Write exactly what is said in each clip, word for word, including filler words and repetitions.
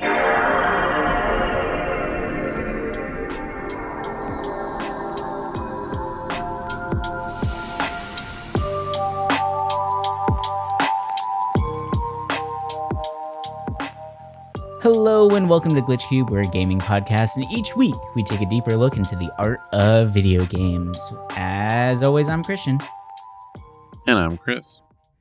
Hello and welcome to Glitch Cube, we're a gaming podcast, and each week we take a deeper look into the art of video games. As always, I'm Christian. And I'm Chris.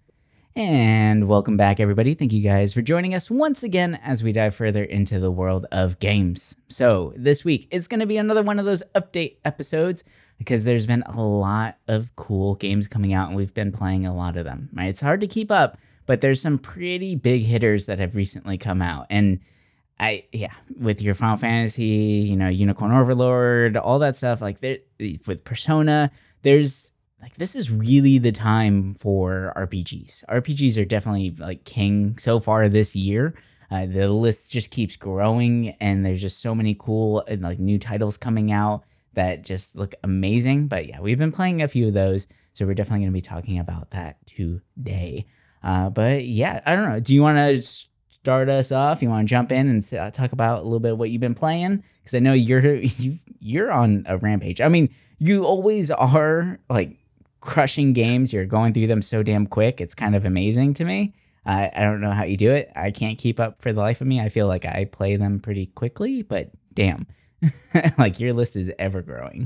And welcome back, everybody. Thank you guys for joining us once again as we dive further into the world of games. So this week, it's going to be another one of those update episodes because there's been a lot of cool games coming out and we've been playing a lot of them. Right? It's hard to keep up, but there's some pretty big hitters that have recently come out. And I, yeah, with your Final Fantasy, you know, Unicorn Overlord, all that stuff, like there, with Persona, there's like, this is really the time for R P Gs. R P Gs are definitely like king so far this year. Uh, the list just keeps growing and there's just so many cool and like new titles coming out that just look amazing. But yeah, we've been playing a few of those. So we're definitely going to be talking about that today. Uh, but yeah, I don't know. Do you want to start us off? You want to jump in and uh, talk about a little bit of what you've been playing? Because I know you're you you're on a rampage. I mean, you always are like crushing games. You're going through them so damn quick. It's kind of amazing to me. Uh, I don't know how you do it. I can't keep up for the life of me. I feel like I play them pretty quickly, but damn, like your list is ever growing.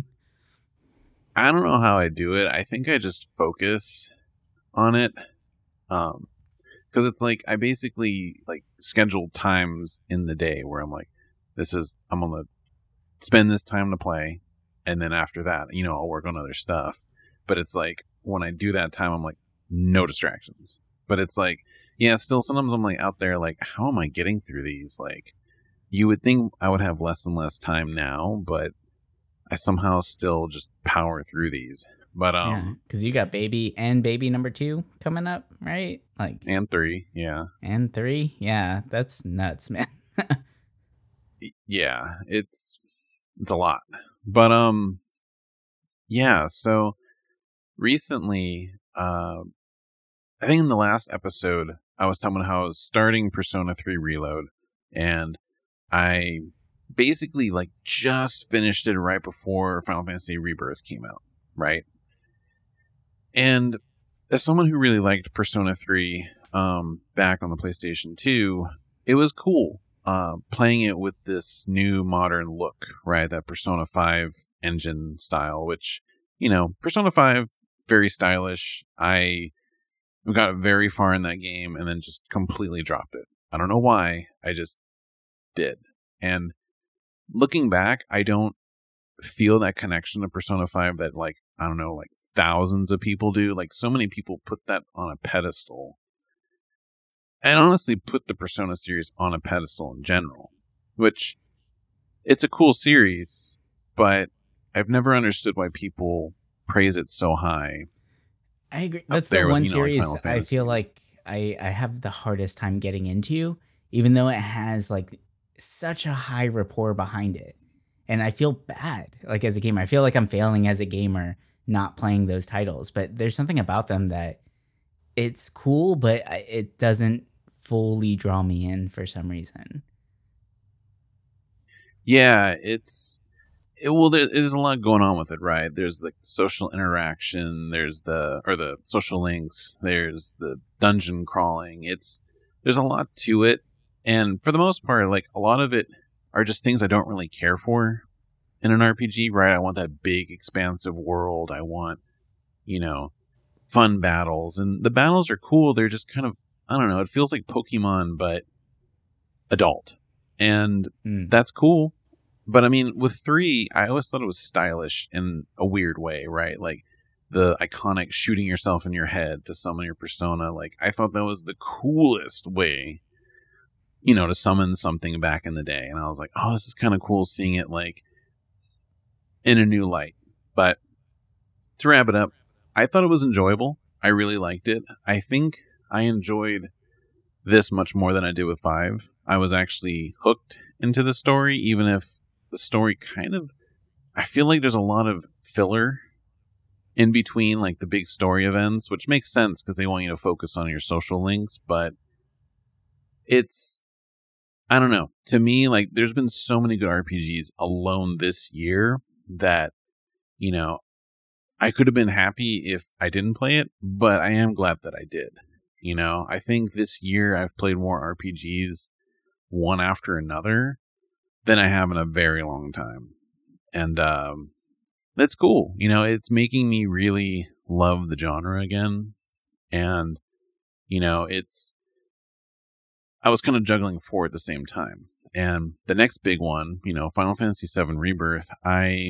I don't know how I do it. I think I just focus on it. Um, because it's like I basically like schedule times in the day where I'm like, this is I'm gonna spend this time to play, and then after that, you know, I'll work on other stuff. But it's like when I do that time, I'm like, no distractions. But it's like, yeah, still sometimes I'm like out there like, how am I getting through these? Like, you would think I would have less and less time now, but I somehow still just power through these. But um, yeah, because you got baby and baby number two coming up, right? Like and three, yeah, and three, yeah. That's nuts, man. yeah, it's it's a lot. But um, yeah. So recently, uh, I think in the last episode, I was talking about how I was starting Persona three Reload, and I basically like just finished it right before Final Fantasy Rebirth came out, right? And as someone who really liked Persona three um, back on the PlayStation two, it was cool uh, playing it with this new modern look, right? That Persona five engine style, which, you know, Persona five, very stylish. I got very far in that game and then just completely dropped it. I don't know why. I just did. And looking back, I don't feel that connection to Persona five that, like, I don't know, like, thousands of people do. Like, so many people put that on a pedestal, and honestly put the Persona series on a pedestal in general, which it's a cool series, but I've never understood why people praise it so high. I agree. That's the with, one you know, series like I feel like I, I have the hardest time getting into, even though it has like such a high rapport behind it. And I feel bad, like, as a gamer. I feel like I'm failing as a gamer not playing those titles, but there's something about them that it's cool, but it doesn't fully draw me in for some reason. Yeah, it's it, well, there, there's a lot going on with it, right? There's like social interaction, there's the or the social links, there's the dungeon crawling. It's there's a lot to it, and for the most part, like a lot of it are just things I don't really care for in an R P G, right? I want that big, expansive world. I want, you know, fun battles. And the battles are cool. They're just kind of, I don't know, it feels like Pokemon, but adult. And mm. that's cool. But I mean, with three, I always thought it was stylish in a weird way, right? Like the iconic shooting yourself in your head to summon your persona. Like, I thought that was the coolest way, you know, to summon something back in the day. And I was like, oh, this is kind of cool seeing it like in a new light. But to wrap it up, I thought it was enjoyable. I really liked it. I think I enjoyed this much more than I did with five. I was actually hooked into the story, even if the story kind of, I feel like there's a lot of filler in between, like the big story events, which makes sense because they want you to focus on your social links, but it's I don't know. To me, like, there's been so many good R P Gs alone this year that, you know, I could have been happy if I didn't play it, but I am glad that I did. You know, I think this year I've played more R P Gs one after another than I have in a very long time. And um, that's cool. You know, it's making me really love the genre again. And, you know, it's, I was kind of juggling four at the same time. And the next big one, you know, Final Fantasy seven Rebirth, I,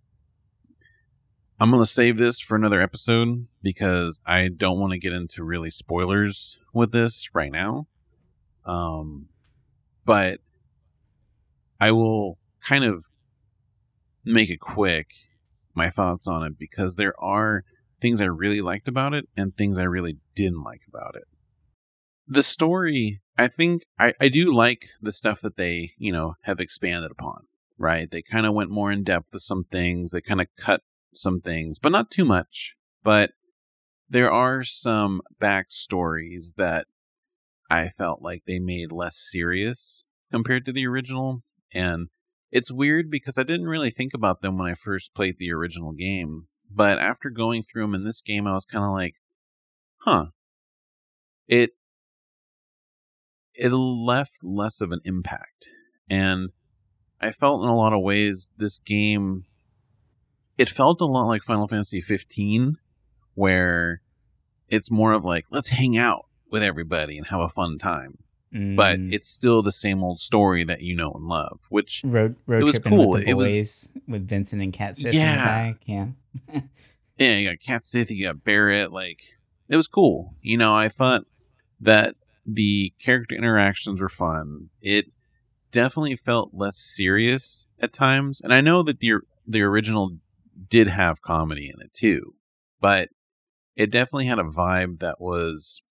I'm going to save this for another episode because I don't want to get into really spoilers with this right now. Um, but I will kind of make it quick, my thoughts on it, because there are things I really liked about it and things I really didn't like about it. The story, I think, I, I do like the stuff that they, you know, have expanded upon, right? They kind of went more in depth with some things. They kind of cut some things, but not too much. But there are some backstories that I felt like they made less serious compared to the original. And it's weird because I didn't really think about them when I first played the original game. But after going through them in this game, I was kind of like, huh. It it left less of an impact. And I felt in a lot of ways this game, it felt a lot like Final Fantasy fifteen, where it's more of like, let's hang out with everybody and have a fun time. Mm. But it's still the same old story that you know and love, which road, road it was tripping cool. with the It boys, was, with Vincent and Cat Sith yeah. in the back. Yeah. Yeah, you got Cat Sith, you got Barrett. Like, it was cool. You know, I thought that the character interactions were fun. It definitely felt less serious at times. And I know that the the original did have comedy in it too, but it definitely had a vibe that was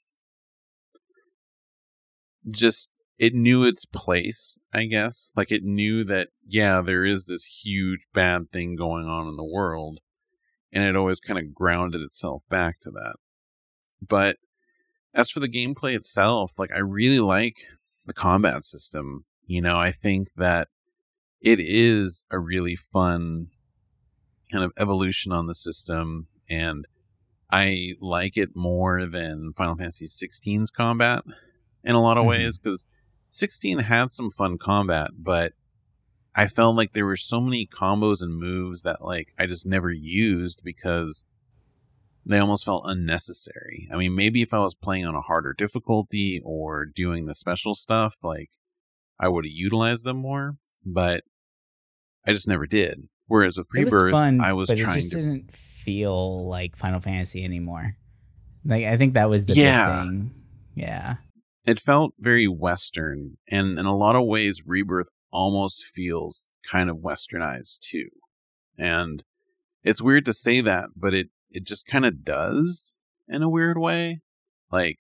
just, it knew its place, I guess. Like, it knew that, yeah, there is this huge bad thing going on in the world, and it always kind of grounded itself back to that. But as for the gameplay itself, like, I really like the combat system. You know, I think that it is a really fun kind of evolution on the system, and I like it more than Final Fantasy sixteen's combat in a lot of mm-hmm. ways, because sixteen had some fun combat, but I felt like there were so many combos and moves that, like, I just never used because they almost felt unnecessary. I mean, maybe if I was playing on a harder difficulty or doing the special stuff, like, I would have utilized them more, but I just never did. Whereas with Rebirth, was fun, I was but trying it just to... didn't feel like Final Fantasy anymore. Like, I think that was the yeah. big thing. Yeah. It felt very Western, and in a lot of ways, Rebirth almost feels kind of Westernized too. And it's weird to say that, but it, it just kind of does in a weird way. Like,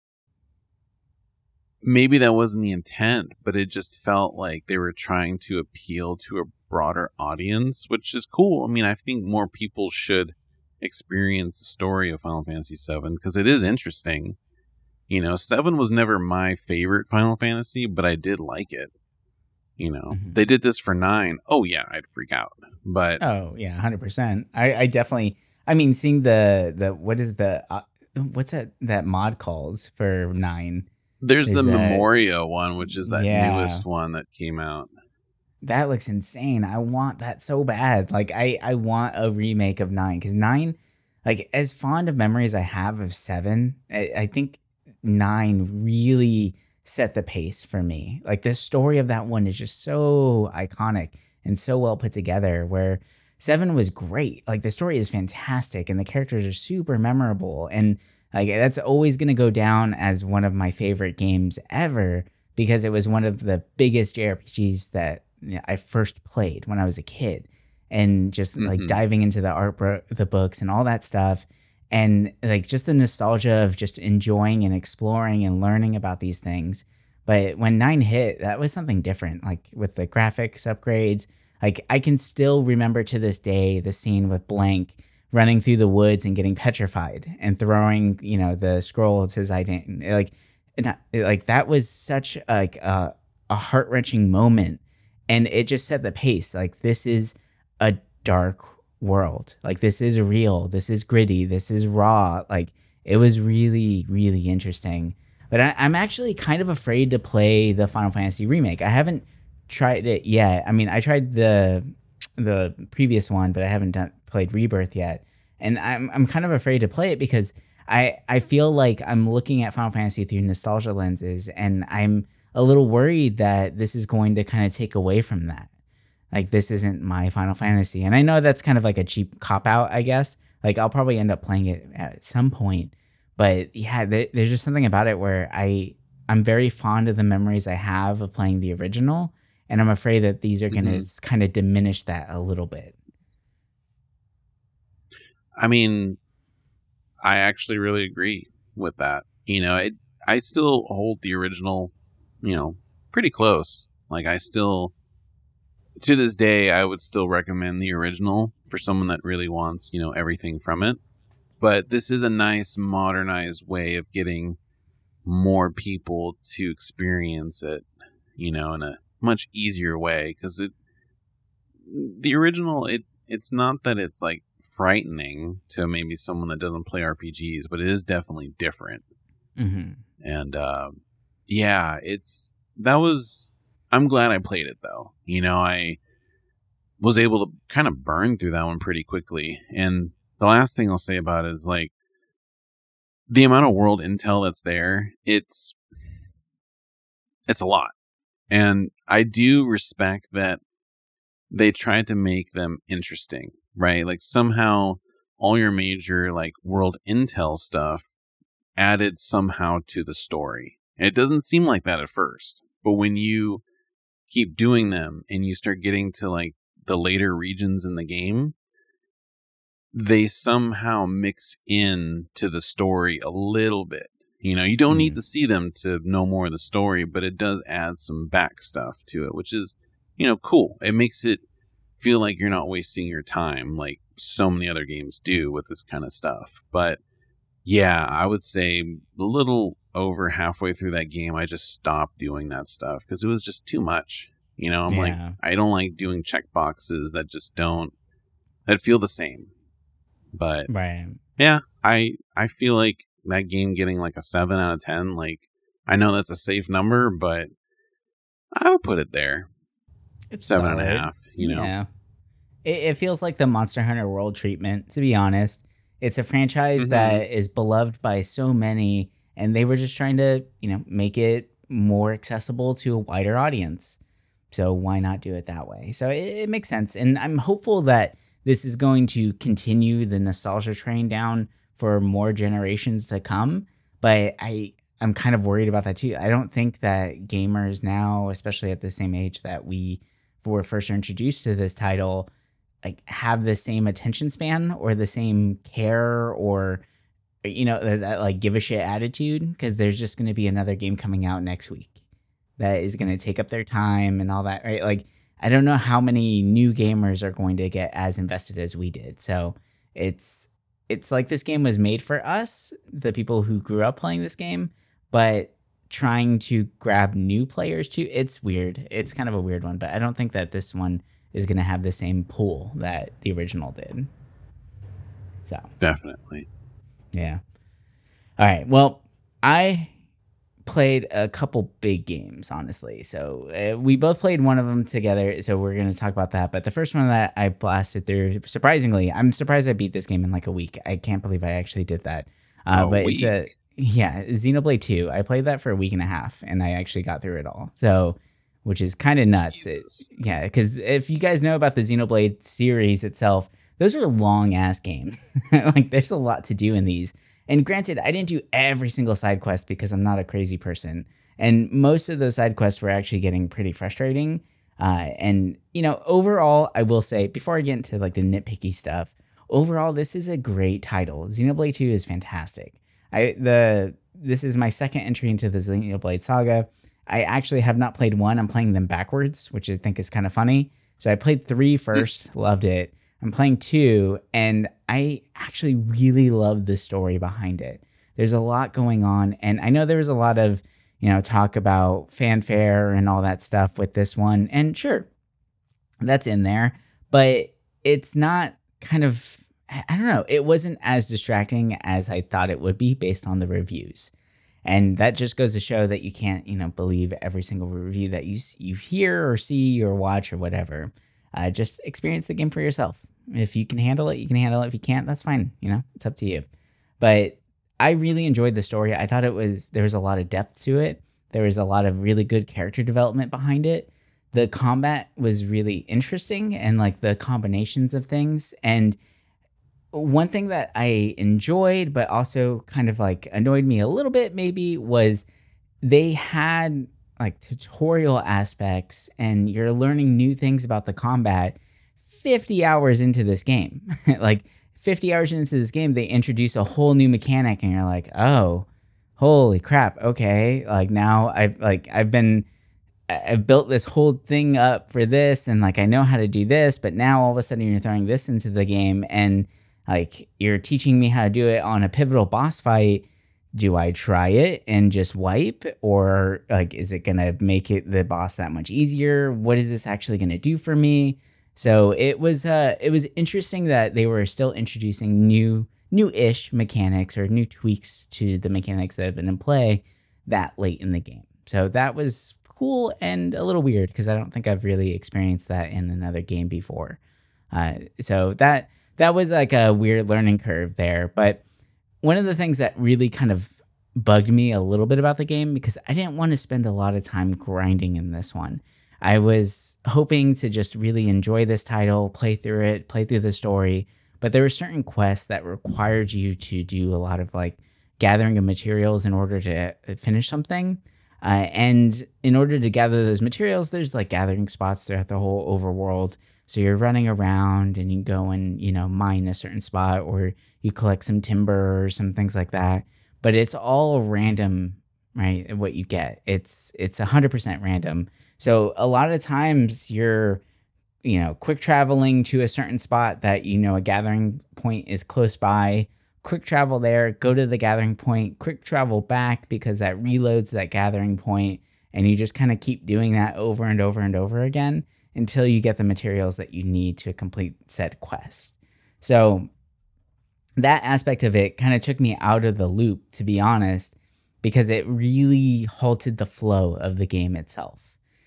maybe that wasn't the intent, but it just felt like they were trying to appeal to a broader audience, which is cool. I mean, I think more people should experience the story of Final Fantasy seven because it is interesting. You know, seven was never my favorite Final Fantasy, but I did like it. You know, mm-hmm. They did this for nine. Oh, yeah, I'd freak out. But oh, yeah, one hundred percent. I, I definitely, I mean, seeing the, the what is the, uh, what's that, that mod calls for nine? There's is the that, Memoria one, which is that yeah, newest one that came out. That looks insane. I want that so bad. Like, I, I want a remake of nine, because nine, like, as fond of memories I have of seven, I, I think nine really set the pace for me. Like, the story of that one is just so iconic and so well put together, where seven was great. Like, the story is fantastic and the characters are super memorable, and like, that's always going to go down as one of my favorite games ever, because it was one of the biggest J R P Gs that, you know, I first played when I was a kid, and just mm-hmm. like diving into the art bro- the books and all that stuff. And like, just the nostalgia of just enjoying and exploring and learning about these things. But when nine hit, that was something different. Like, with the graphics upgrades, like, I can still remember to this day the scene with Blank running through the woods and getting petrified and throwing, you know, the scroll to his identity. Like, and I, like that was such like a, a heart wrenching moment, and it just set the pace. Like this is a dark world. Like this is real. This is gritty. This is raw. Like it was really really interesting. But I, I'm actually kind of afraid to play the Final Fantasy remake. I haven't tried it yet. I mean, I tried the the previous one, but I haven't done played Rebirth yet. And I'm I'm kind of afraid to play it because I I feel like I'm looking at Final Fantasy through nostalgia lenses, and I'm a little worried that this is going to kind of take away from that. Like this isn't my Final Fantasy. And I know that's kind of like a cheap cop out, I guess. Like I'll probably end up playing it at some point. But yeah, there, there's just something about it where I I'm very fond of the memories I have of playing the original, and I'm afraid that these are going to mm-hmm. kind of diminish that a little bit. I mean, I actually really agree with that. You know, it, I still hold the original, you know, pretty close. Like I still, to this day, I would still recommend the original for someone that really wants, you know, everything from it. But this is a nice modernized way of getting more people to experience it, you know, in a much easier way. Because it, the original, it it's not that it's like frightening to maybe someone that doesn't play R P Gs, but it is definitely different. Mm-hmm. And uh, yeah, it's that was. I'm glad I played it though. You know, I was able to kind of burn through that one pretty quickly. And the last thing I'll say about it is like the amount of world intel that's there. It's it's a lot, and I do respect that they tried to make them interesting, right? Like somehow all your major like world intel stuff added somehow to the story. And it doesn't seem like that at first, but when you keep doing them and you start getting to like the later regions in the game, they somehow mix in to the story a little bit. You know, you don't mm. need to see them to know more of the story, but it does add some back stuff to it, which is, you know, cool. It makes it feel like you're not wasting your time like so many other games do with this kind of stuff. But yeah, I would say a little over halfway through that game, I just stopped doing that stuff because it was just too much. You know, I'm yeah. like, I don't like doing checkboxes that just don't, that feel the same. But right. yeah, I I feel like that game getting like a seven out of ten, like, I know that's a safe number, but I would put it there. It's seven solid. and a half, you know? Yeah. It, it feels like the Monster Hunter World treatment, to be honest. It's a franchise mm-hmm. that is beloved by so many, and they were just trying to, you know, make it more accessible to a wider audience. So why not do it that way? So it, it makes sense. And I'm hopeful that this is going to continue the nostalgia train down for more generations to come. But I, I'm kind of worried about that too. I don't think that gamers now, especially at the same age that we were first introduced to this title, like have the same attention span or the same care or, you know, that, that like give a shit attitude, because there's just going to be another game coming out next week that is going to take up their time and all that, right? Like, I don't know how many new gamers are going to get as invested as we did. So it's it's like this game was made for us, the people who grew up playing this game, but trying to grab new players too. It's weird. It's kind of a weird one, but I don't think that this one is going to have the same pull that the original did. So definitely. Yeah. All right. Well, I played a couple big games, honestly. So uh, we both played one of them together, so we're going to talk about that. But the first one that I blasted through, surprisingly, I'm surprised I beat this game in like a week. I can't believe I actually did that. Uh, a but week. It's a yeah, Xenoblade two. I played that for a week and a half, and I actually got through it all. So, which is kind of nuts. It, yeah, because if you guys know about the Xenoblade series itself, those are long ass games. Like, there's a lot to do in these. And granted, I didn't do every single side quest because I'm not a crazy person. And most of those side quests were actually getting pretty frustrating. Uh, and, you know, overall, I will say, before I get into like the nitpicky stuff, overall, this is a great title. Xenoblade two is fantastic. I the This is my second entry into the Xenoblade saga. I actually have not played one. I'm playing them backwards, which I think is kind of funny. So I played three first, loved it. I'm playing two, and I actually really love the story behind it. there's a lot going on. And I know there was a lot of, you know, talk about fanfare and all that stuff with this one. And sure, that's in there, but it's not kind of, I don't know, it wasn't as distracting as I thought it would be based on the reviews. And that just goes to show that you can't, you know, believe every single review that you you hear or see or watch or whatever. Uh, just experience the game for yourself. If you can handle it, you can handle it. If you can't, that's fine. You know, it's up to you. But I really enjoyed the story. I thought it was, there was a lot of depth to it. There was a lot of really good character development behind it. The combat was really interesting and like the combinations of things. And one thing that I enjoyed, but also kind of like annoyed me a little bit maybe, was they had like tutorial aspects and you're learning new things about the combat fifty hours into this game. Like fifty hours into this game, they introduce a whole new mechanic and you're like, oh, holy crap. Okay. Like now I've like, I've been, I've built this whole thing up for this and like, I know how to do this, but now all of a sudden you're throwing this into the game and like you're teaching me how to do it on a pivotal boss fight. Do I try it and just wipe, or like, is it going to make it the boss that much easier? What is this actually going to do for me? So it was, uh, it was interesting that they were still introducing new, new-ish mechanics or new tweaks to the mechanics that have been in play that late in the game. So that was cool and a little weird because I don't think I've really experienced that in another game before. Uh, so that that was like a weird learning curve there. But one of the things that really kind of bugged me a little bit about the game, because I didn't want to spend a lot of time grinding in this one. I was hoping to just really enjoy this title, play through it, play through the story. But there were certain quests that required you to do a lot of like gathering of materials in order to finish something. Uh, and in order to gather those materials, there's like gathering spots throughout the whole overworld. So you're running around and you go and, you know, mine a certain spot or you collect some timber or some things like that. But it's all random, right? What you get. It's it's one hundred percent random. So a lot of times you're, you know, quick traveling to a certain spot that, you know, a gathering point is close by. Quick travel there, go to the gathering point, quick travel back because that reloads that gathering point, and you just kind of keep doing that over and over and over again until you get the materials that you need to complete said quest. So that aspect of it kind of took me out of the loop, to be honest, because it really halted the flow of the game itself.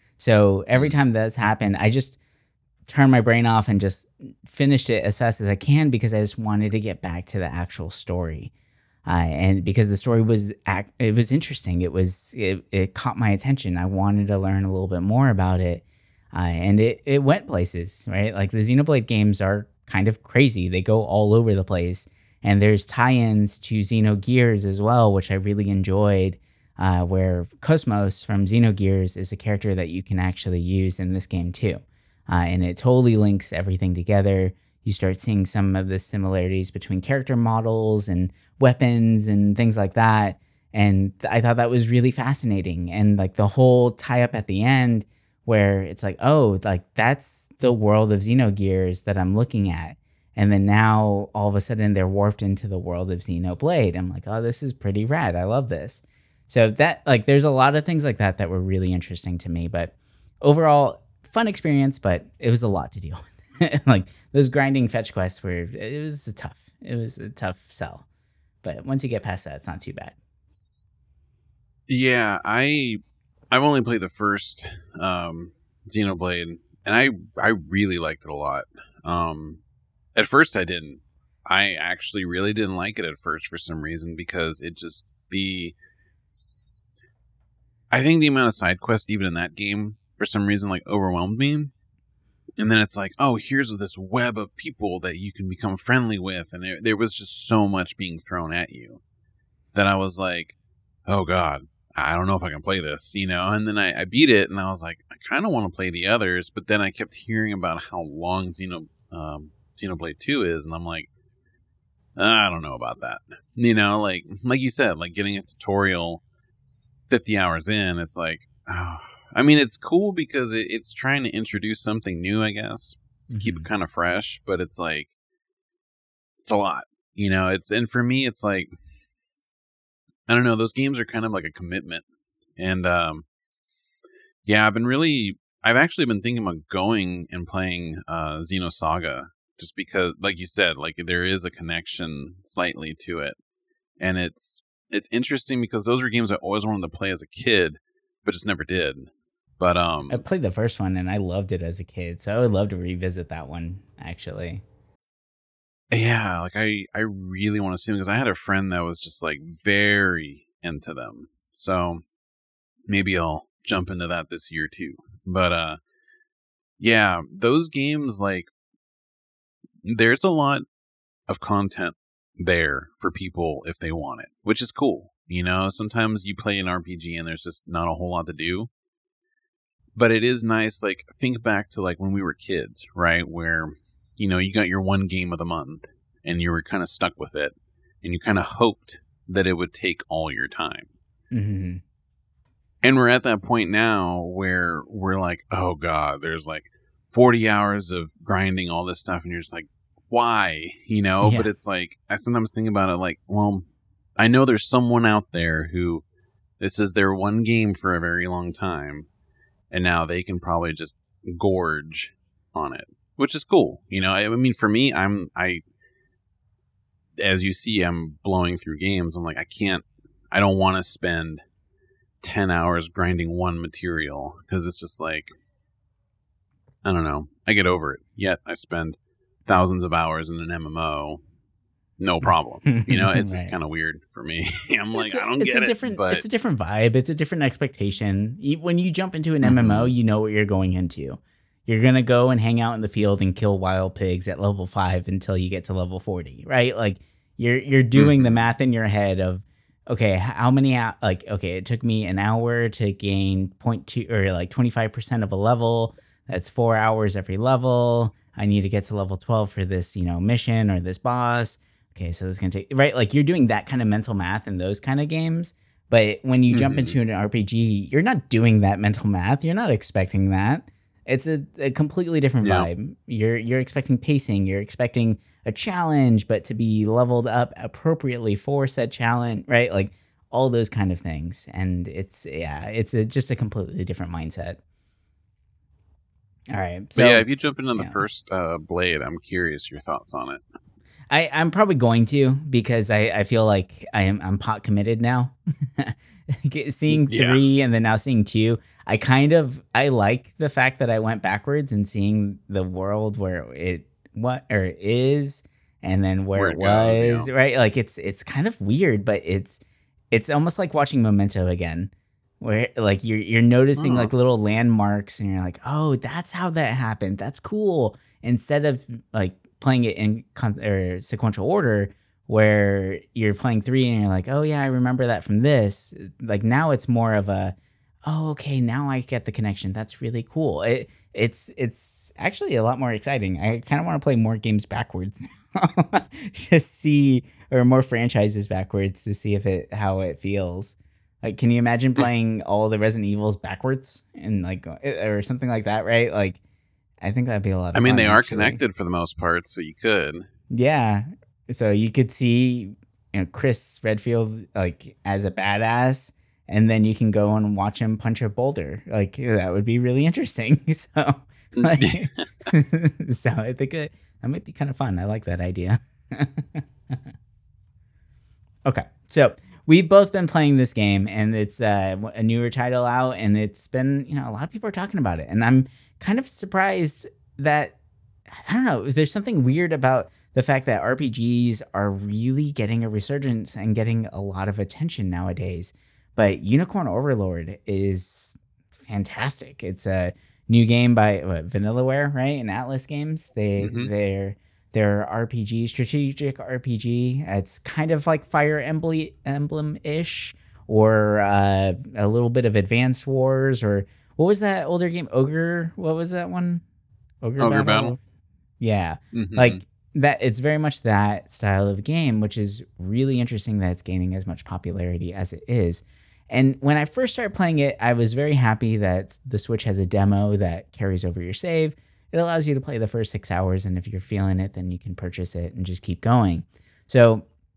So every time that's happened, I just turned my brain off and just finished it as fast as I can because I just wanted to get back to the actual story. Uh, and because the story was act- it was interesting. It was it, it caught my attention. I wanted to learn a little bit more about it. Uh, and it, it went places, right? Like the Xenoblade games are kind of crazy. They go all over the place. And there's tie-ins to Xenogears as well, which I really enjoyed, uh, where Cosmos from Xenogears is a character that you can actually use in this game too. Uh, and it totally links everything together. You start seeing some of the similarities between character models and weapons and things like that. And th- I thought that was really fascinating. And like the whole tie-up at the end where it's like, oh, like that's the world of Xenogears that I'm looking at. And then now all of a sudden they're warped into the world of Xenoblade. I'm like, oh, this is pretty rad. I love this. So that like, there's a lot of things like that that were really interesting to me. But overall, fun experience, but it was a lot to deal with. Like those grinding fetch quests were, it was a tough, it was a tough sell. But once you get past that, it's not too bad. Yeah, I I've only played the first um, Xenoblade, and I I really liked it a lot. Um, at first, I didn't. I actually really didn't like it at first for some reason because it just the. I think the amount of side quests even in that game for some reason like overwhelmed me, and then it's like, oh, here's this web of people that you can become friendly with, and there there was just so much being thrown at you that I was like, oh god. I don't know if I can play this, you know? And then I, I beat it, and I was like, I kind of want to play the others, but then I kept hearing about how long Xeno, um, Xenoblade two is, and I'm like, I don't know about that. You know, like like you said, like getting a tutorial fifty hours in, it's like, oh. I mean, it's cool because it, it's trying to introduce something new, I guess, to mm-hmm. keep it kind of fresh, but it's like, it's a lot, you know? It's and for me, it's like, I don't know. Those games are kind of like a commitment. And um, yeah, I've been really, I've actually been thinking about going and playing uh, Xenosaga just because, like you said, like there is a connection slightly to it. And it's, it's interesting because those were games I always wanted to play as a kid, but just never did. But um, I played the first one and I loved it as a kid, so I would love to revisit that one, actually. Yeah, like I, I really want to see them because I had a friend that was just like very into them. So maybe I'll jump into that this year too. But uh, yeah, those games, like there's a lot of content there for people if they want it, which is cool. You know, sometimes you play an R P G and there's just not a whole lot to do. But it is nice, like, think back to, like, when we were kids, right? Where, you know, you got your one game of the month, and you were kind of stuck with it, and you kind of hoped that it would take all your time. Mm-hmm. And we're at that point now where we're like, oh, God, there's, like, forty hours of grinding all this stuff, and you're just like, why? You know? Yeah. But it's like, I sometimes think about it like, well, I know there's someone out there who this is their one game for a very long time. And now they can probably just gorge on it, which is cool. You know, I mean, for me, I'm, I, as you see, I'm blowing through games. I'm like, I can't, I don't want to spend ten hours grinding one material because it's just like, I don't know. I get over it. Yet I spend thousands of hours in an M M O. No problem. You know, it's right. Just kind of weird for me. I'm like, a, I don't it's get a it. Different, but it's a different vibe. It's a different expectation. When you jump into an mm-hmm. M M O, you know what you're going into. You're going to go and hang out in the field and kill wild pigs at level five until you get to level forty, right? Like you're you're doing mm-hmm. the math in your head of, okay, how many, like, okay, it took me an hour to gain zero point two or like twenty-five percent of a level. That's four hours every level. I need to get to level twelve for this, you know, mission or this boss. Okay, so this is going to take, right? Like you're doing that kind of mental math in those kind of games. But when you mm-hmm. jump into an R P G, you're not doing that mental math. You're not expecting that. It's a, a completely different yeah. vibe. You're you're expecting pacing. You're expecting a challenge, but to be leveled up appropriately for said challenge, right? Like all those kind of things. And it's, yeah, it's a, just a completely different mindset. All right. So, but yeah, if you jump into the yeah. first uh, Blade, I'm curious your thoughts on it. I, I'm probably going to because I, I feel like I am I'm pot committed now. Seeing three yeah. and then now seeing two, I kind of I like the fact that I went backwards and seeing the world where it what or is and then where, where it, it was goes, yeah. right. Like it's it's kind of weird, but it's it's almost like watching Memento again, where like you're you're noticing oh. like little landmarks and you're like, oh, that's how that happened. That's cool. Instead of like playing it in con- or sequential order where you're playing three and you're like, oh yeah, I remember that from this. Like now it's more of a, oh, okay, now I get the connection. That's really cool. It, it's it's actually a lot more exciting. I kind of want to play more games backwards now to see, or more franchises backwards to see if it how it feels. Like, can you imagine playing all the Resident Evils backwards and like or something like that, right? Like, I think that'd be a lot of fun. I mean, they are actually. connected for the most part, so you could. Yeah. So you could see, you know, Chris Redfield like as a badass, and then you can go and watch him punch a boulder. Like that would be really interesting. So, like, so I think it, that might be kind of fun. I like that idea. Okay, so we've both been playing this game, and it's uh, a newer title out, and it's been, you know, a lot of people are talking about it, and I'm kind of surprised that, I don't know, there's something weird about the fact that R P Gs are really getting a resurgence and getting a lot of attention nowadays. But Unicorn Overlord is fantastic. It's a new game by what, Vanillaware, right? And Atlas Games. They mm-hmm. they're they're R P G, strategic R P G. It's kind of like Fire Emblem Emblem-ish, or uh, a little bit of Advanced Wars, or what was that older game? Ogre. What was that one? Ogre, Ogre Battle? Battle. Yeah, mm-hmm. like that. It's very much that style of game, which is really interesting that it's gaining as much popularity as it is. And when I first started playing it, I was very happy that the Switch has a demo that carries over your save. It allows you to play the first six hours, and if you're feeling it, then you can purchase it and just keep going. So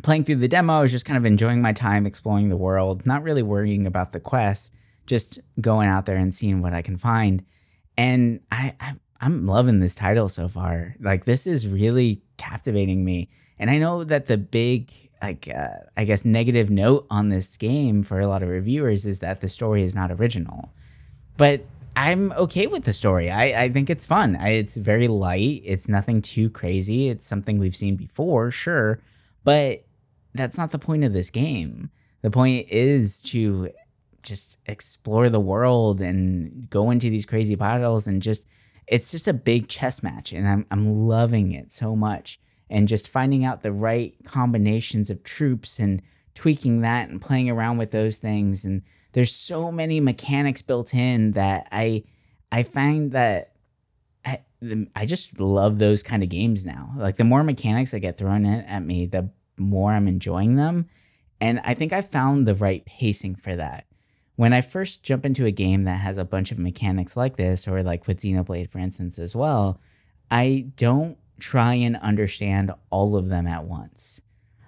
playing through the demo, I was just kind of enjoying my time exploring the world, not really worrying about the quest, just going out there and seeing what I can find. And I, I I'm loving this title so far. Like, this is really captivating me. And I know that the big, like, uh, I guess, negative note on this game for a lot of reviewers is that the story is not original. But I'm okay with the story. I, I think it's fun. I, it's very light. It's nothing too crazy. It's something we've seen before, sure. But that's not the point of this game. The point is to just explore the world and go into these crazy battles, and just it's just a big chess match, and I'm I'm loving it so much. And just finding out the right combinations of troops and tweaking that and playing around with those things. And there's so many mechanics built in that I I find that I I just love those kind of games now. Like, the more mechanics that get thrown in at me, the more I'm enjoying them. And I think I found the right pacing for that. When I first jump into a game that has a bunch of mechanics like this, or like with Xenoblade, for instance, as well, I don't try and understand all of them at once.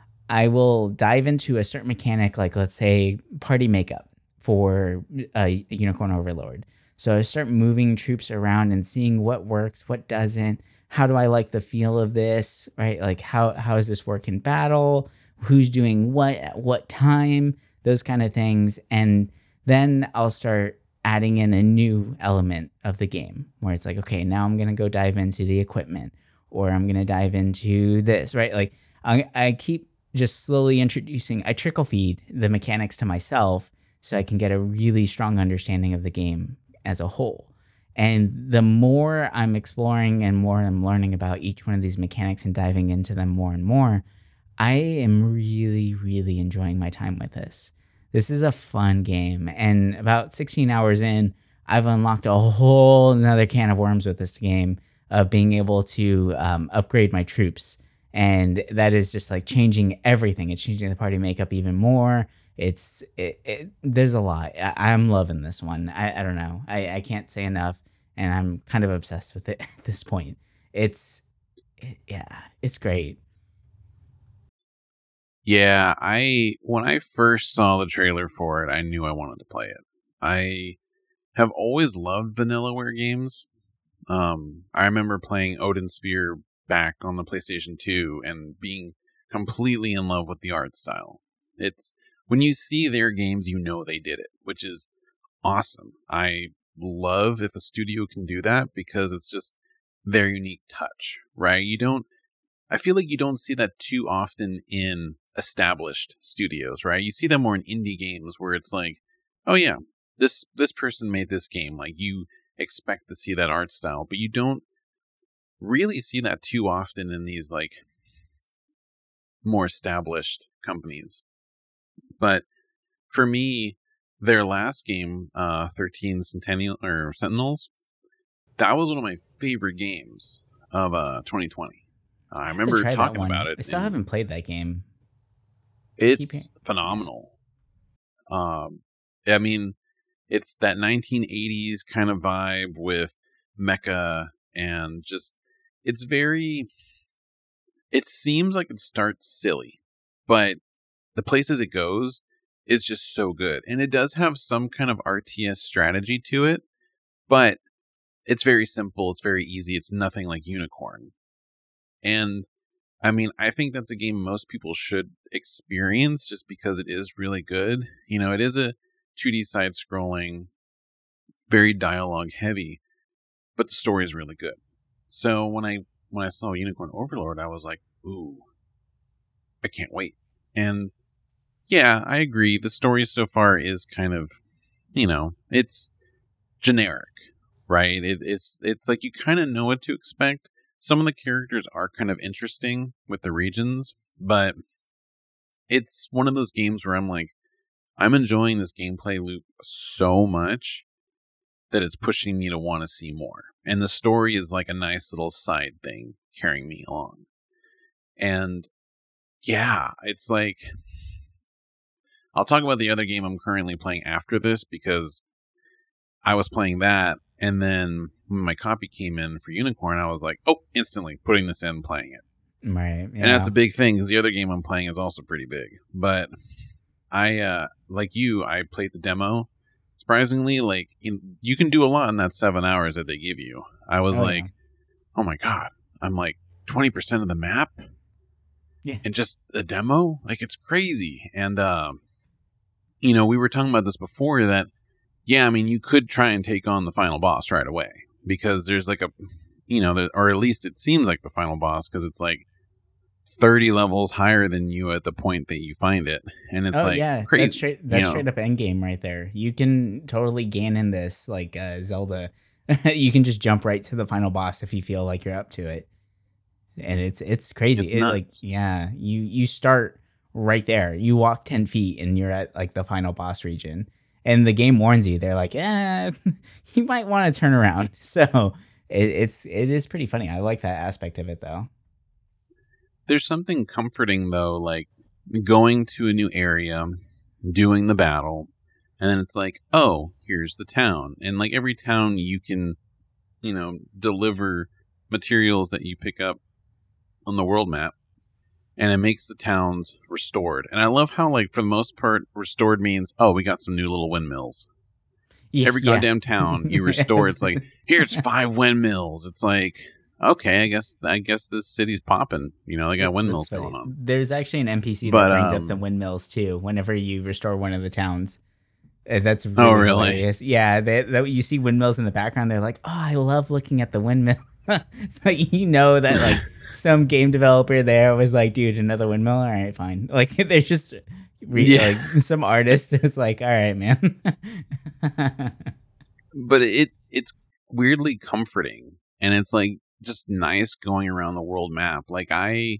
I will dive into a certain mechanic, like, let's say, party makeup for a Unicorn Overlord. So I start moving troops around and seeing what works, what doesn't. How do I like the feel of this, right? Like, how how does this work in battle? Who's doing what at what time? Those kind of things. And then I'll start adding in a new element of the game where it's like, okay, now I'm going to go dive into the equipment, or I'm going to dive into this, right? Like, I, I keep just slowly introducing, I trickle feed the mechanics to myself so I can get a really strong understanding of the game as a whole. And the more I'm exploring and more I'm learning about each one of these mechanics and diving into them more and more, I am really, really enjoying my time with this. This is a fun game. And about sixteen hours in, I've unlocked a whole another can of worms with this game of being able to um, upgrade my troops. And that is just like changing everything. It's changing the party makeup even more. It's it, it, there's a lot. I, I'm loving this one. I, I don't know. I, I can't say enough, and I'm kind of obsessed with it at this point. It's it, yeah, it's great. Yeah, I when I first saw the trailer for it, I knew I wanted to play it. I have always loved Vanillaware games. Um, I remember playing Odin Sphere back on the PlayStation two and being completely in love with the art style. It's when you see their games, you know they did it, which is awesome. I love if a studio can do that because it's just their unique touch, right? You don't, I feel like you don't see that too often in established studios, right? You see them more in indie games where it's like, oh yeah, this this person made this game. Like, you expect to see that art style, but you don't really see that too often in these like more established companies. But for me, their last game, uh, thirteen Centennial or Sentinels, that was one of my favorite games of uh twenty twenty. Uh, I, I remember talking about it. I still haven't played that game. It's phenomenal. Um, I mean, it's that nineteen eighties kind of vibe with mecha, and just, it's very, it seems like it starts silly, but the places it goes is just so good. And it does have some kind of R T S strategy to it, but it's very simple. It's very easy. It's nothing like Unicorn. And I mean, I think that's a game most people should experience just because it is really good. You know, it is a two D side scrolling, very dialogue heavy, but the story is really good. So when I when I saw Unicorn Overlord, I was like, ooh, I can't wait. And yeah, I agree. The story so far is kind of, you know, it's generic, right? It, it's it's like you kind of know what to expect. Some of the characters are kind of interesting with the regions, but it's one of those games where I'm like, I'm enjoying this gameplay loop so much that it's pushing me to want to see more. And the story is like a nice little side thing carrying me along. And yeah, it's like, I'll talk about the other game I'm currently playing after this because I was playing that, and then when my copy came in for Unicorn, I was like, oh, instantly putting this in, playing it. Right. Yeah. And that's a big thing because the other game I'm playing is also pretty big. But I, uh, like you, I played the demo. Surprisingly, like in, you can do a lot in that seven hours that they give you. I was Oh, like, yeah. oh my God, I'm like twenty percent of the map. Yeah. And just a demo? Like, it's crazy. And, um, you know, we were talking about this before that, yeah, I mean, you could try and take on the final boss right away because there's like a, you know, there, or at least it seems like the final boss because it's like thirty levels higher than you at the point that you find it. And it's Oh like yeah, crazy. that's straight. That's you know? straight up end game right there. You can totally gain in this like uh, Zelda. You can just jump right to the final boss if you feel like you're up to it, and it's it's crazy. It's It, like nuts. yeah, you you start right there. You walk ten feet and you're at like the final boss region, and the game warns you. They're like, yeah, you might want to turn around. So it, it's it is pretty funny. I like that aspect of it though. There's something comforting though, like going to a new area, doing the battle, and then it's like, oh, here's the town. And like every town you can, you know, deliver materials that you pick up on the world map, and it makes the towns restored. And I love how, like, for the most part, restored means, oh, we got some new little windmills. Yeah, Every yeah. goddamn town you restore, Yes. it's like, here's five windmills. It's like, okay, I guess I guess this city's popping. You know, they got windmills That's funny. going on. There's actually an N P C But, that brings up the um, windmills too. Whenever you restore one of the towns, Uh, that's really Oh, really? hilarious. Yeah, they, they, you see windmills in the background. They're like, "Oh, I love looking at the windmill." So you know that like some game developer there was like, "Dude, another windmill? All right, fine." Like they're just re- Yeah. like some artist is like, "All right, man." But it it's weirdly comforting, and it's like just nice going around the world map. Like I,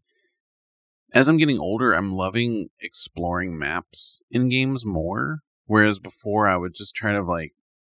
as I'm getting older, I'm loving exploring maps in games more. Whereas before, I would just try to like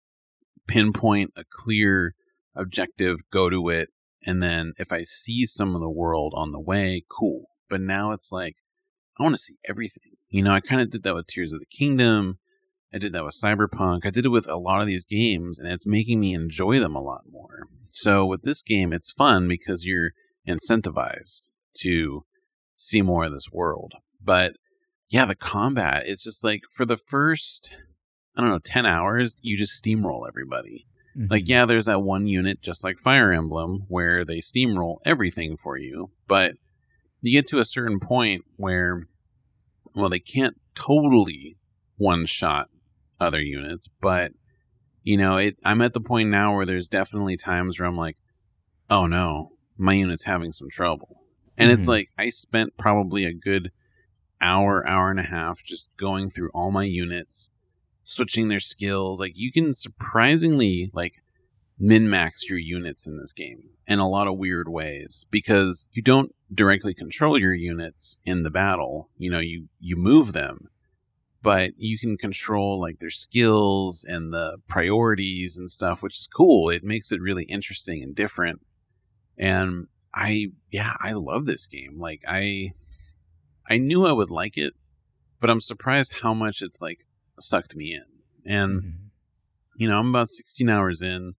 pinpoint a clear objective, go to it, and then if I see some of the world on the way, cool. But now it's like I want to see everything. You know, I kind of did that with Tears of the Kingdom. I did that with Cyberpunk. I did it with a lot of these games, and it's making me enjoy them a lot more. So with this game, it's fun because you're incentivized to see more of this world. But yeah, the combat, it's just like for the first, I don't know, ten hours, you just steamroll everybody. Mhm. Like, yeah, there's that one unit, just like Fire Emblem, where they steamroll everything for you. But you get to a certain point where, well, they can't totally one-shot other units, but you know, it. I'm at the point now where there's definitely times where I'm like, oh no, my unit's having some trouble. And it's Mhm. like I spent probably a good hour, hour and a half just going through all my units, switching their skills. Like you can surprisingly like min-max your units in this game in a lot of weird ways because you don't directly control your units in the battle. You know, you you move them, but you can control like their skills and the priorities and stuff, which is cool. It makes it really interesting and different. And I, yeah, I love this game. Like I, I knew I would like it, but I'm surprised how much it's like sucked me in. And, Mhm. you know, I'm about sixteen hours in.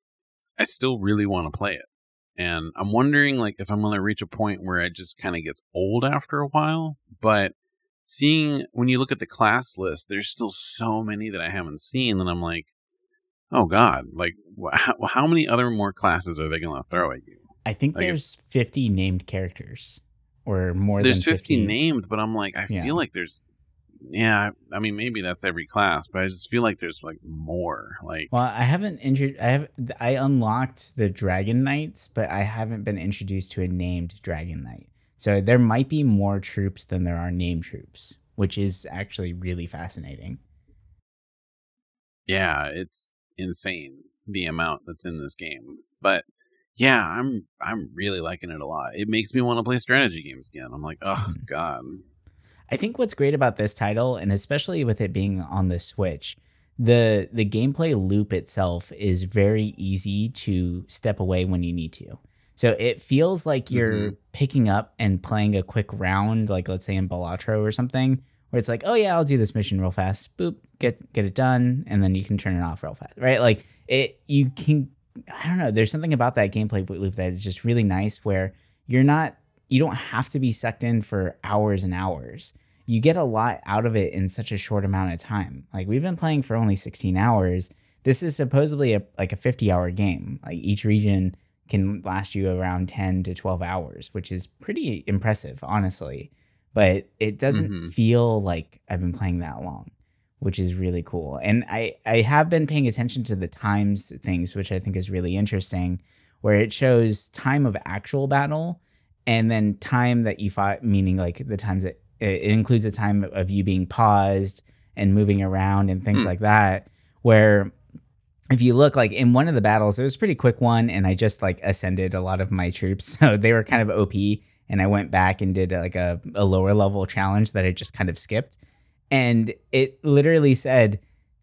I still really want to play it. And I'm wondering like if I'm going to reach a point where it just kind of gets old after a while, but seeing when you look at the class list, there's still so many that I haven't seen that I'm like, oh God, like wh- how, how many other more classes are they going to throw at you? I think Like, there's fifty named characters, or more There's than fifty fifty. named, but I'm like, I Yeah. feel like there's, yeah, I mean, maybe that's every class, but I just feel like there's like more. Like, Well, I haven't injured. I have. I unlocked the Dragon Knights, but I haven't been introduced to a named Dragon Knight. So there might be more troops than there are named troops, which is actually really fascinating. yeah, it's insane the amount that's in this game. But yeah, I'm I'm really liking it a lot. It makes me want to play strategy games again. I'm like, oh Mhm. God. I think what's great about this title, and especially with it being on the Switch, the the gameplay loop itself is very easy to step away when you need to. So it feels like you're Mhm. picking up and playing a quick round, like let's say in Balatro or something, where it's like, oh yeah, I'll do this mission real fast, boop, get get it done, and then you can turn it off real fast, right? Like it, you can, I don't know. There's something about that gameplay loop that is just really nice, where you're not you don't have to be sucked in for hours and hours. You get a lot out of it in such a short amount of time. Like we've been playing for only sixteen hours. This is supposedly a, like a fifty hour game. Like each region can last you around ten to twelve hours, which is pretty impressive, honestly. But it doesn't Mm-hmm. feel like I've been playing that long, which is really cool. And I, I have been paying attention to the times things, which I think is really interesting, where it shows time of actual battle and then time that you fought, meaning like the times that it includes a time of you being paused and moving around and things Mm. like that, where if you look like in one of the battles, it was a pretty quick one, and I just like ascended a lot of my troops. So they were kind of O P, and I went back and did like a, a lower level challenge that I just kind of skipped. And it literally said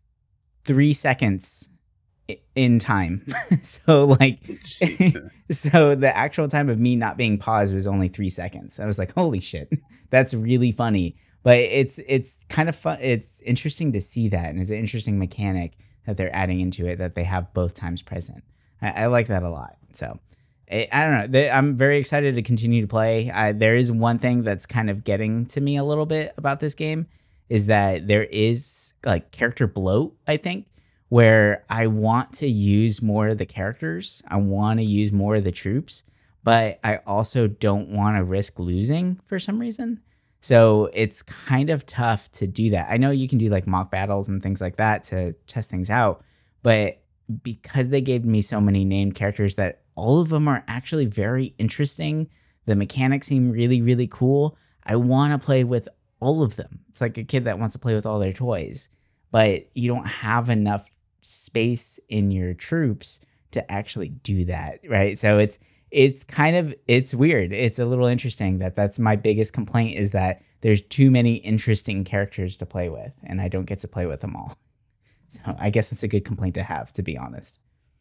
three seconds i- in time. So like, Jesus. so the actual time of me not being paused was only three seconds. I was like, holy shit, that's really funny. But it's it's kind of fun. It's interesting to see that, and it's an interesting mechanic that they're adding into it, that they have both times present. I, I like that a lot. So I, I don't know. They, I'm very excited to continue to play. I, there is one thing that's kind of getting to me a little bit about this game, is that there is like character bloat, I think, where I want to use more of the characters. I want to use more of the troops, but I also don't want to risk losing for some reason. So it's kind of tough to do that. I know you can do like mock battles and things like that to test things out, but because they gave me so many named characters that all of them are actually very interesting, the mechanics seem really, really cool. I want to play with all of them. It's like a kid that wants to play with all their toys, but you don't have enough space in your troops to actually do that, right? So it's it's kind of it's weird. It's a little interesting that that's my biggest complaint, is that there's too many interesting characters to play with, and I don't get to play with them all. So I guess that's a good complaint to have, to be honest.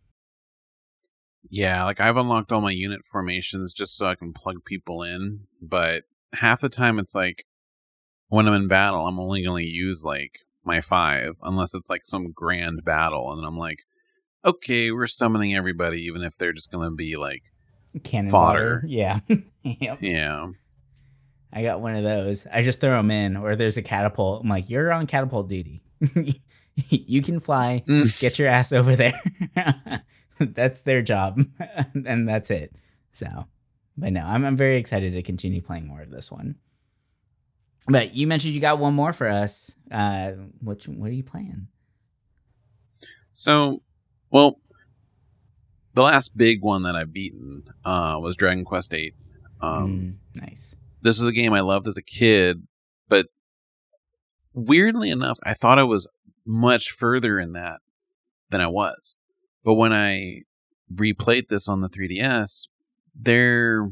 Yeah, like I've unlocked all my unit formations just so I can plug people in, but half the time it's like when I'm in battle, I'm only going to use like my five, unless it's like some grand battle, and then I'm like, okay, we're summoning everybody, even if they're just going to be like Cannon fodder. fodder. Yeah. Yep. Yeah. I got one of those. I just throw them in, or there's a catapult. I'm like, you're on catapult duty. You can fly. Mm. Get your ass over there. That's their job, and that's it. So, but no, I'm I'm very excited to continue playing more of this one. But you mentioned you got one more for us. Uh, what what are you playing? So, well, the last big one that I've beaten uh, was Dragon Quest eight. Um, Mm, nice. This is a game I loved as a kid, but weirdly enough, I thought I was much further in that than I was. But when I replayed this on the three D S, there,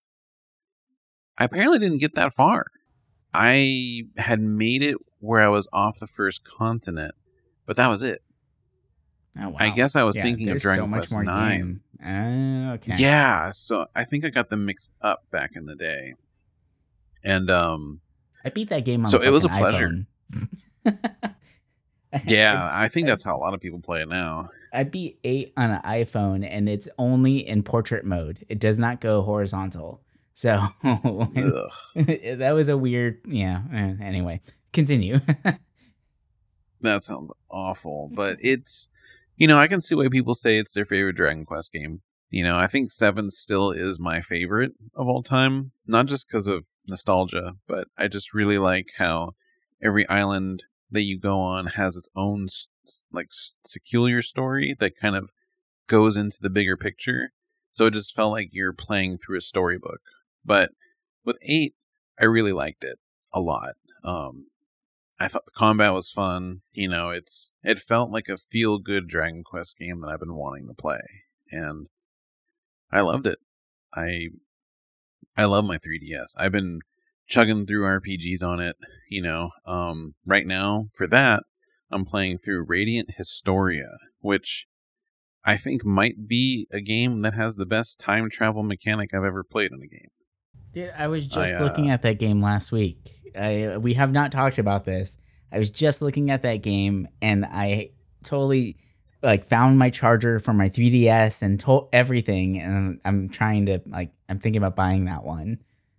I apparently didn't get that far. I had made it where I was off the first continent, but that was it. Oh, wow. I guess I was Yeah, thinking of there's Dragon so much Quest more nine. game. Uh, okay. Yeah, so I think I got them mixed up back in the day. And um I beat that game on So the it was a fucking pleasure. iPhone. yeah, I think that's how a lot of people play it now. I beat eight on an iPhone, and it's only in portrait mode. It does not go horizontal. So Ugh. that was a weird, yeah. eh, Anyway, continue. That sounds awful, but it's, you know, I can see why people say it's their favorite Dragon Quest game. You know, I think seven still is my favorite of all time, not just because of nostalgia, but I just really like how every island that you go on has its own s- like s- peculiar story that kind of goes into the bigger picture. So it just felt like you're playing through a storybook. But with eight, I really liked it a lot. Um, I thought the combat was fun. You know, it's it felt like a feel-good Dragon Quest game that I've been wanting to play, and I loved it. I I love my three D S. I've been chugging through R P Gs on it. You know, um, right now for that, I'm playing through Radiant Historia, which I think might be a game that has the best time travel mechanic I've ever played in a game. Dude, I was just I, uh, looking at that game last week. I, we have not talked about this. I was just looking at that game, and I totally like found my charger for my three D S and told everything. And I'm trying to like, I'm thinking about buying that one.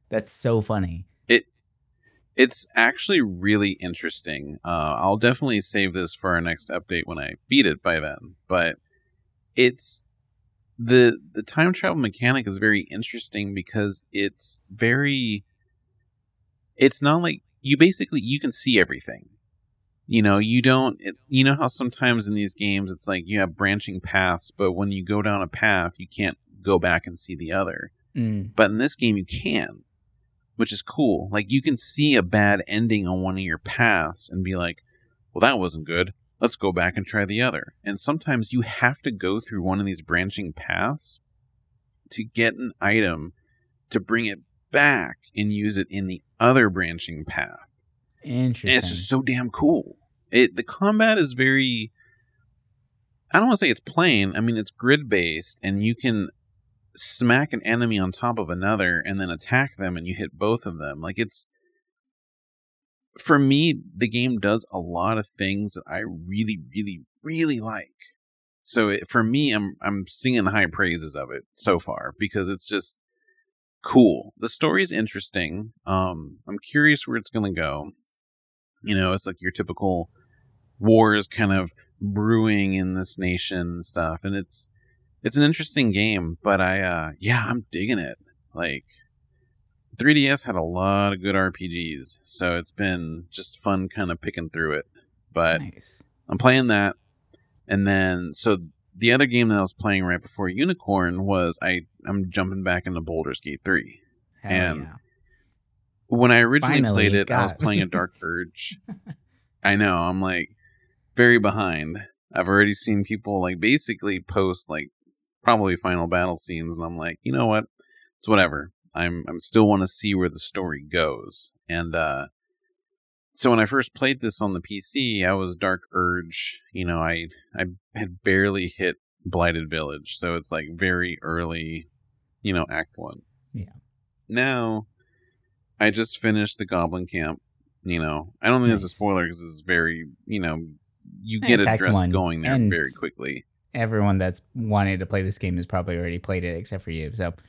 That's so funny. It it's actually really interesting. Uh, I'll definitely save this for our next update when I beat it by then. But it's the the time travel mechanic is very interesting because it's very. It's not like you basically you can see everything. You know, you don't. It, you know how sometimes in these games it's like you have branching paths, but when you go down a path, you can't go back and see the other. Mm. But in this game, you can. Which is cool. Like, you can see a bad ending on one of your paths and be like, well, that wasn't good. Let's go back and try the other. And sometimes you have to go through one of these branching paths to get an item to bring it back and use it in the other branching path. Interesting. And it's just so damn cool. It The combat is very... I don't want to say it's plain. I mean, it's grid-based, and you can smack an enemy on top of another and then attack them and you hit both of them. Like, it's, for me, the game does a lot of things that I really, really, really like. So it, for me, I'm I'm singing high praises of it so far because it's just cool. The story is interesting. Um, I'm curious where it's going to go. You know, it's like your typical wars kind of brewing in this nation and stuff, and it's It's an interesting game, but I, uh, yeah, I'm digging it. Like, three D S had a lot of good R P Gs, so it's been just fun kind of picking through it. But nice. I'm playing that, and then, so the other game that I was playing right before Unicorn was, I, I'm jumping back into Baldur's Gate three. Hell and yeah. when I originally Finally, played it, I was God. playing a Dark Urge. I know, I'm, like, very behind. I've already seen people, like, basically post, like, probably final battle scenes, and I'm like, you know what? It's whatever. I'm I'm still want to see where the story goes. And uh, so when I first played this on the P C, I was Dark Urge. You know, I I had barely hit Blighted Village, so it's like very early, you know, Act One. Yeah. Now, I just finished the Goblin Camp. You know, I don't think Nice. it's a spoiler because it's very, you know, you Eh, get it's Act addressed One, going there and- very quickly. Everyone that's wanted to play this game has probably already played it except for you. So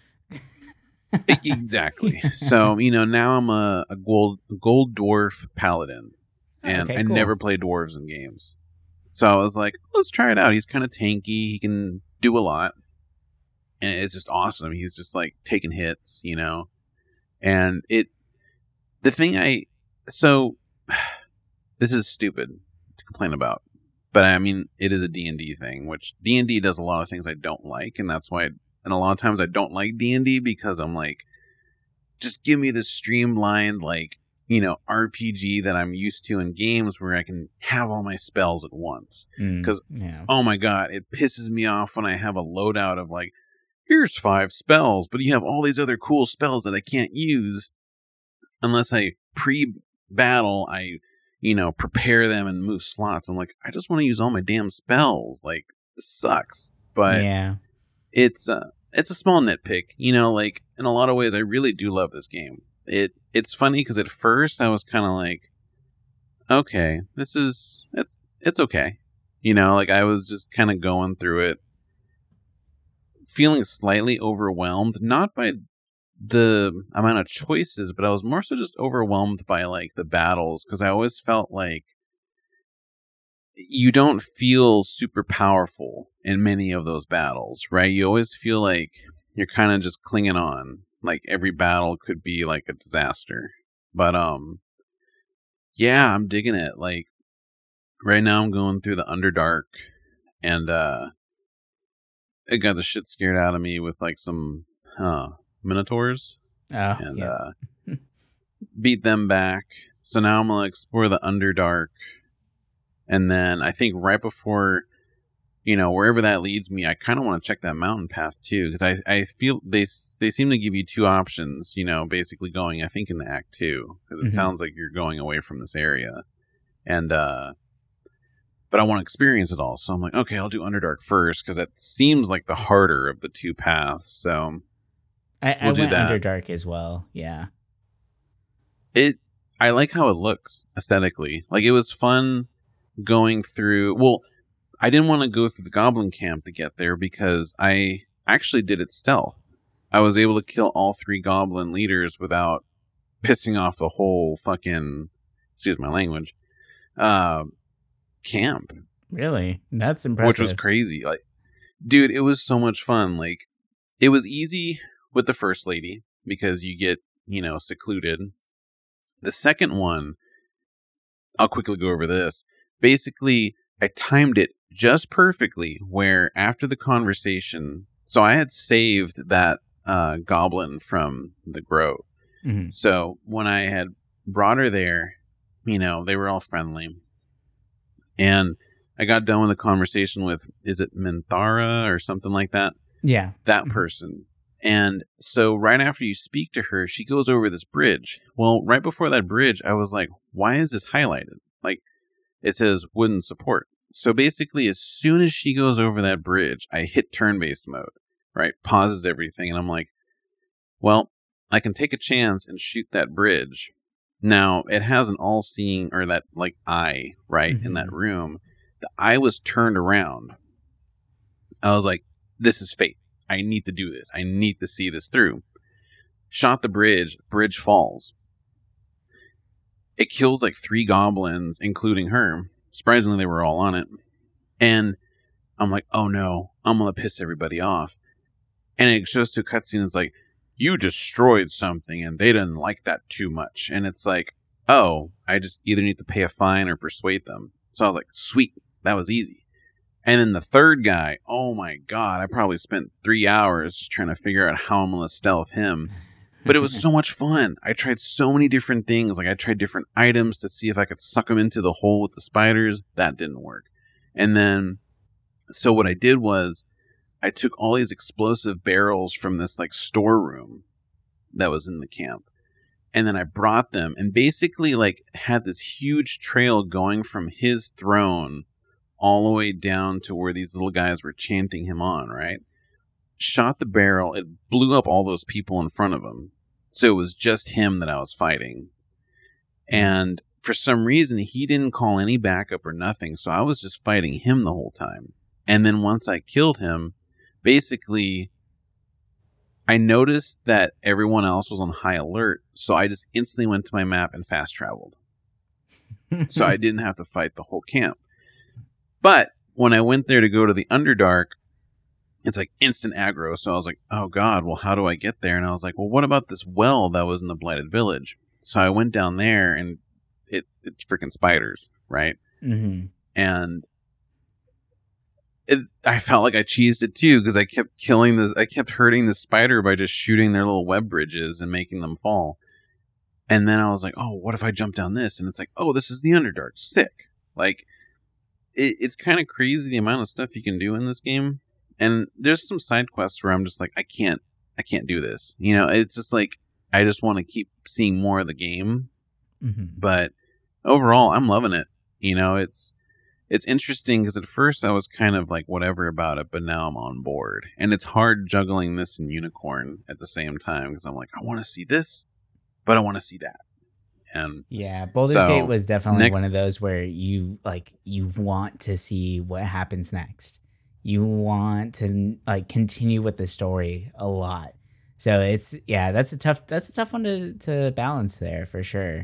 Exactly. So, you know, now I'm a, a gold gold dwarf paladin, and Okay, I cool. never play dwarves in games. So I was like, let's try it out. He's kind of tanky. He can do a lot, and it's just awesome. He's just like taking hits, you know. And it, the thing I, so this is stupid to complain about, but I mean, it is a D and D thing, which D and D does a lot of things I don't like, and that's why. I, And a lot of times I don't like D and D because I'm like, just give me this streamlined, like, you know, R P G that I'm used to in games where I can have all my spells at once. Mm, 'Cause- yeah. Oh my God, it pisses me off when I have a loadout of like, here's five spells, but you have all these other cool spells that I can't use unless I pre-battle, I, you know, prepare them and move slots. I'm like, I just want to use all my damn spells. Like, this sucks. But yeah. it's uh, it's a small nitpick, you know. Like, in a lot of ways, I really do love this game. It it's funny because at first I was kind of like, okay, this is it's it's okay, you know. Like, I was just kind of going through it, feeling slightly overwhelmed, not by the amount of choices, but I was more so just overwhelmed by like the battles, because I always felt like you don't feel super powerful in many of those battles, right? You always feel like you're kind of just clinging on. Like, every battle could be like a disaster. But, um, yeah, I'm digging it. Like, right now I'm going through the Underdark, and, uh, it got the shit scared out of me with like some, uh, Minotaurs, Oh, and, yeah. uh, beat them back. So now I'm going to explore the Underdark. And then I think right before, you know, wherever that leads me, I kind of want to check that mountain path too, because I I feel they they seem to give you two options. You know, basically going, I think, into Act Two, because it Mhm. sounds like you're going away from this area, and uh, but I want to experience it all. So I'm like, okay, I'll do Underdark first because it seems like the harder of the two paths. So I, I we'll do went that. Underdark as well. Yeah. it I like how it looks aesthetically. Like, it was fun going through. Well, I didn't want to go through the Goblin Camp to get there because I actually did it stealth. I was able to kill all three goblin leaders without pissing off the whole fucking, excuse my language, uh, camp. Really? That's impressive. Which was crazy. Like, dude, it was so much fun. Like, it was easy with the first lady because you get, you know, secluded. The second one, I'll quickly go over this. Basically, I timed it just perfectly where after the conversation, so I had saved that uh, goblin from the grove. Mm-hmm. So when I had brought her there, you know, they were all friendly. And I got done with the conversation with, is it Minthara or something like that? Yeah. That person. And so right after you speak to her, she goes over this bridge. Well, right before that bridge, I was like, why is this highlighted? Like, it says wooden support. So basically, as soon as she goes over that bridge, I hit turn-based mode, right? Pauses everything. And I'm like, well, I can take a chance and shoot that bridge. Now, it has an all-seeing, or that, like, eye, right, mm-hmm. in that room. The eye was turned around. I was like, this is fate. I need to do this. I need to see this through. Shot the bridge. Bridge falls. It kills, like, three goblins, including her. Surprisingly, they were all on it. And I'm like, oh, no. I'm going to piss everybody off. And it shows to a cutscene. It's like, you destroyed something and they didn't like that too much. And it's like, oh, I just either need to pay a fine or persuade them. So I was like, sweet, that was easy. And then the third guy, oh my God, I probably spent three hours just trying to figure out how I'm going to stealth him. But it was so much fun. I tried so many different things. Like I tried different items to see if I could suck them into the hole with the spiders. That didn't work. And then, so what I did was, I took all these explosive barrels from this like storeroom that was in the camp. And then I brought them and basically like had this huge trail going from his throne all the way down to where these little guys were chanting him on, right? Shot the barrel. It blew up all those people in front of him. So it was just him that I was fighting. And for some reason, he didn't call any backup or nothing. So I was just fighting him the whole time. And then once I killed him, basically, I noticed that everyone else was on high alert, so I just instantly went to my map and fast traveled. So I didn't have to fight the whole camp. But when I went there to go to the Underdark, it's like instant aggro. So I was like, oh God, well, how do I get there? And I was like, well, what about this well that was in the Blighted Village? So I went down there and it it's freaking spiders, right? Mm-hmm. And It, I felt like I cheesed it too because I kept killing this. I kept hurting the spider by just shooting their little web bridges and making them fall. And then I was like, "Oh, what if I jump down this?" And it's like, "Oh, this is the Underdark. Sick!" Like, it, it's kind of crazy the amount of stuff you can do in this game. And there's some side quests where I'm just like, I can't, I can't do this. You know, it's just like I just want to keep seeing more of the game. Mm-hmm. But overall, I'm loving it. You know, it's. It's interesting because at first I was kind of like whatever about it, but now I'm on board. And it's hard juggling this and Unicorn at the same time because I'm like, I want to see this, but I want to see that. And yeah, Baldur's so, Gate was definitely next, one of those where you like you want to see what happens next. You want to like continue with the story a lot. So it's yeah, that's a tough that's a tough one to, to balance there for sure.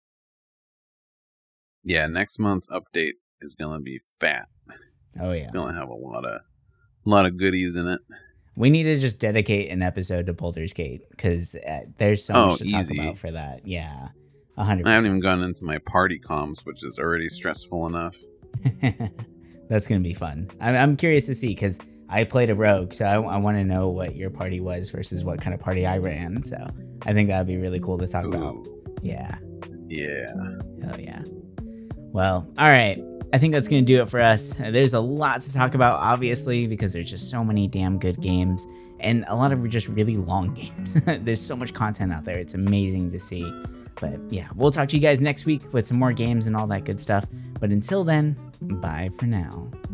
Yeah, next month's update is gonna be fat. Oh yeah, it's gonna have a lot of, a lot of goodies in it. We need to just dedicate an episode to Baldur's Gate because uh, there's so oh, much to easy. talk about for that. Yeah, a hundred. I haven't even gone into my party comms, which is already stressful enough. That's gonna be fun. I'm, I'm curious to see because I played a rogue, so I, I want to know what your party was versus what kind of party I ran. So I think that'd be really cool to talk Ooh. about. Yeah. Yeah. Hell yeah. Well, all right. I think that's going to do it for us. There's a lot to talk about, obviously, because there's just so many damn good games, and a lot of them are just really long games. There's so much content out there. It's amazing to see. But yeah, we'll talk to you guys next week with some more games and all that good stuff. But until then, bye for now.